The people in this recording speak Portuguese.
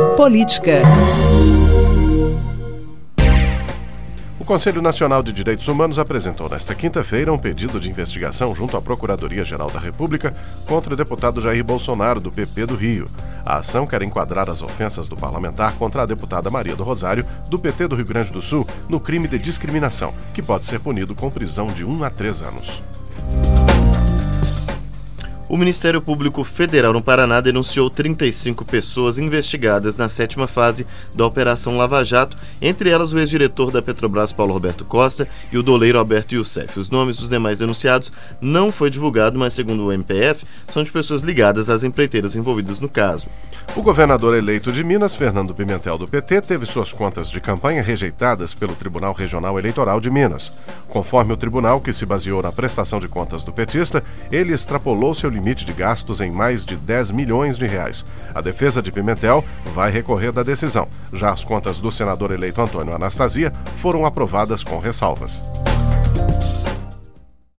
Política. O Conselho Nacional de Direitos Humanos apresentou nesta quinta-feira um pedido de investigação junto à Procuradoria-Geral da República contra o deputado Jair Bolsonaro, do PP do Rio. A ação quer enquadrar as ofensas do parlamentar contra a deputada Maria do Rosário, do PT do Rio Grande do Sul, no crime de discriminação, que pode ser punido com prisão de 1 a 3 anos. O Ministério Público Federal no Paraná denunciou 35 pessoas investigadas na 7ª fase da Operação Lava Jato, entre elas o ex-diretor da Petrobras, Paulo Roberto Costa, e o doleiro Alberto Youssef. Os nomes dos demais denunciados não foi divulgado, mas, segundo o MPF, são de pessoas ligadas às empreiteiras envolvidas no caso. O governador eleito de Minas, Fernando Pimentel, do PT, teve suas contas de campanha rejeitadas pelo Tribunal Regional Eleitoral de Minas. Conforme o tribunal, que se baseou na prestação de contas do petista, ele extrapolou seu limite de gastos em mais de 10 milhões de reais. A defesa de Pimentel vai recorrer da decisão. Já as contas do senador eleito Antônio Anastasia foram aprovadas com ressalvas.